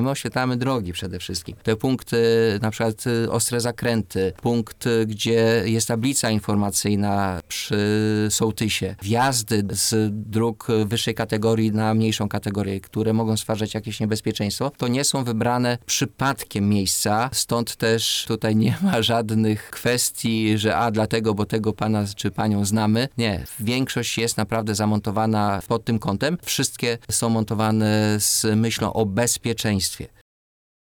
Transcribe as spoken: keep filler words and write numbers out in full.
My oświetlamy drogi przede wszystkim. Te punkty, na przykład ostre zakręty, punkt, gdzie jest tablica informacyjna przy sołtysie, wjazdy z dróg wyższej kategorii na mniejszą kategorię, które mogą stwarzać jakieś niebezpieczeństwo, to nie są wybrane przypadkiem miejsca, stąd też tutaj nie ma żadnych kwestii, że a dlatego, bo tego pana czy panią znamy. Nie, większość jest naprawdę zamontowana pod tym kątem. Wszystkie są montowane z myślą o bezpieczeństwie.